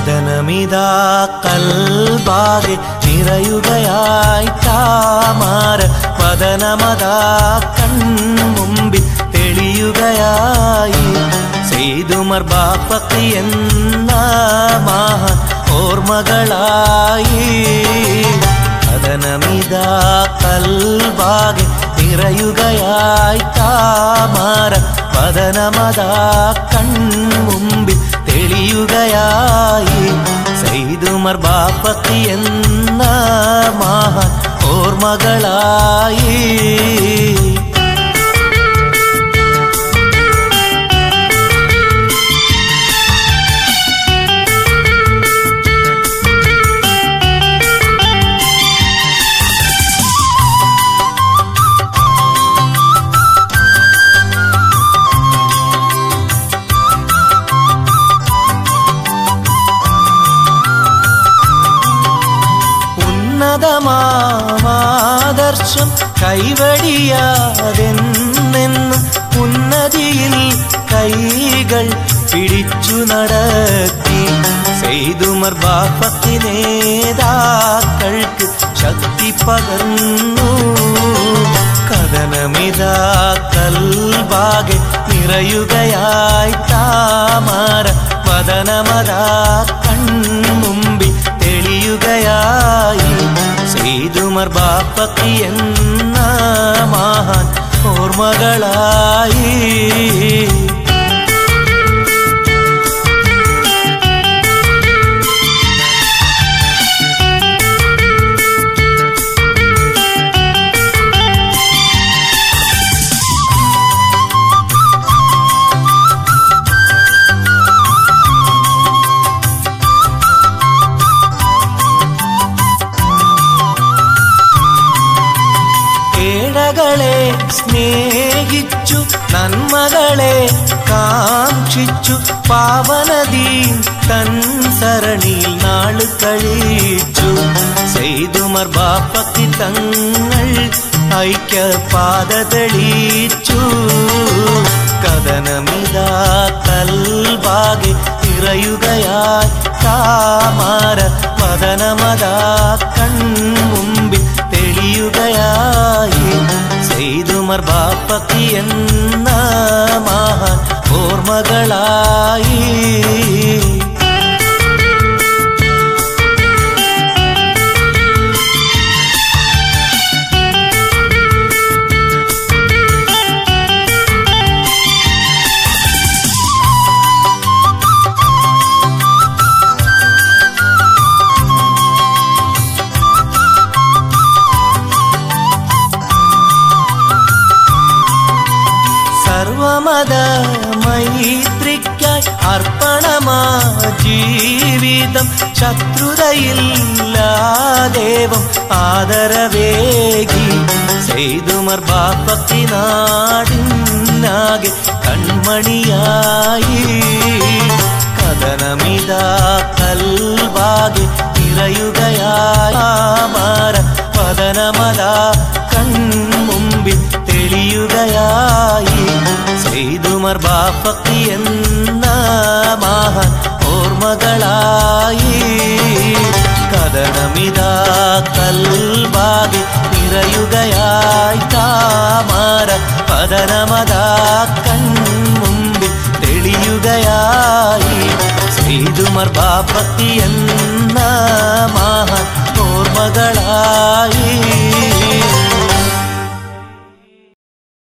കഥനമിതാ കൽബാകെ നിറയുകയായി താമര വദനമതാ കൺമുമ്പിൽ തെളിയുകയായി സെയ്തുമർ ബാപ്പത്തി എന്ന മഹാൻ ഓർമ്മകളായി കഥനമിതാ കൽബാകെ നിറയുകയായി താമര വദനമതാ കൺമുമ്പിൽ തെളിയുകയായി സെയ്തുമർ ബാപ്പത്തി എന്ന മഹാൻ ഓർമ്മകളായി ഉന്നതമാദർശം കൈവടിയാതെന്നെന്നും ഉന്നതിയിൽ കൈകൾ പിടിച്ചു നടത്തി സെയ്തുമർ ബാപ്പത്തി നേതാക്കൾക്ക് ശക്തി പകർന്നു കഥനമിതാ കൽബാകെ നിറയുകയായി താമര വദനമതാ കൺമുമ്പിൽ തെളിയുകയായി സെയ്തുമർ ബാപ്പത്തി എന്ന മഹാൻ ഓർമ്മകളായി ഏഴകളെ സ്നേഹിച്ചു നന്മകളെ കാക്ഷിച്ചു പാവനദീൻ തൻ സരണിയിൽ നാള് കഴിച്ചു സെയ്തുമർ ബാപ്പത്തി തങ്ങൾ ഐക്യപാത തെളിയിച്ചു കഥനമിതാ കൽബാകെ നിറയുകയായി താമര വദനമതാ കൺമുമ്പിൽ തെളിയുകയായി സെയ്തുമർ ബാപ്പത്തി എന്ന മഹാൻ ഓർമ്മകളായി സർവമത മൈത്രിക്കായി അർപ്പണമാ ജീവിതം ശത്രുതയില്ലാദേവം ആദരവേകി സെയ്തുമർ ബാപ്പത്തി നാടിനാകെ കൺമണിയായി കഥനമിതാ കൽബാകെ നിറയുകയായി താമര വദനമതാ കൺമുമ്പിൽ തെളിയുകയായി സെയ്തുമർ ബാപ്പത്തി എന്ന മഹാൻ ഓർമ്മകളായി കഥനമിതാ കൽബാകെ നിറയുകയായി താമര വദനമതാ കൺമുമ്പിൽ തെളിയുകയായി സെയ്തുമർ ബാപ്പത്തി എന്ന മഹാൻ ഓർമ്മകളായി